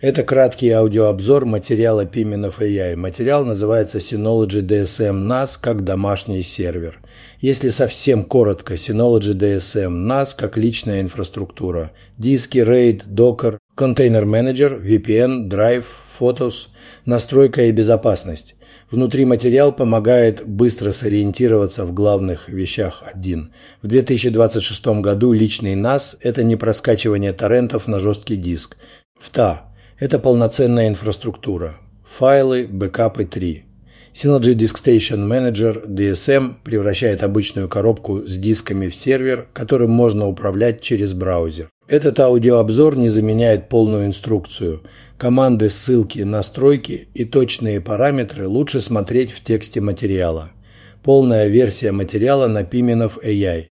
Это краткий аудиообзор материала Piminov AI. Материал называется Synology DSM NAS как домашний сервер. Если совсем коротко, Synology DSM NAS как личная инфраструктура. Диски, RAID, Docker, контейнер-менеджер, VPN, Drive, Photos, настройка и безопасность. Внутри материал помогает быстро сориентироваться в главных вещах 1. В 2026 году личный NAS – это не проскачивание торрентов на жесткий диск. 2. Это полноценная инфраструктура. Файлы, бэкапы 3. Synology Disk Station Manager DSM превращает обычную коробку с дисками в сервер, которым можно управлять через браузер. Этот аудиообзор не заменяет полную инструкцию. Команды, ссылки, настройки и точные параметры лучше смотреть в тексте материала. Полная версия материала на Piminov AI.